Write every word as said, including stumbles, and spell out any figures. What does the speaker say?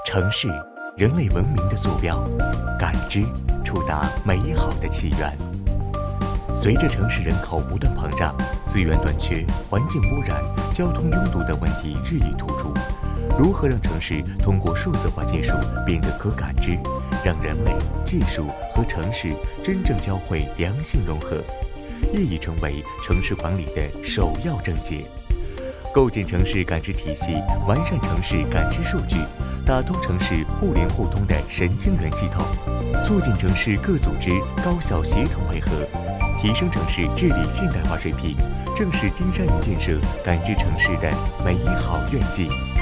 城市，人类文明的坐标，感知触达美好的起源。随着城市人口不断膨胀，资源短缺、环境污染、交通拥堵等问题日益突出。如何让城市通过数字化技术变得可感知，让人类、技术和城市真正交汇、良性融合，业已成为城市管理的首要症结。构建城市感知体系，完善城市感知数据，打通城市互联互通的神经元系统，促进城市各组织高效协同配合，提升城市治理现代化水平，正是金山云建设感知城市的美好愿景。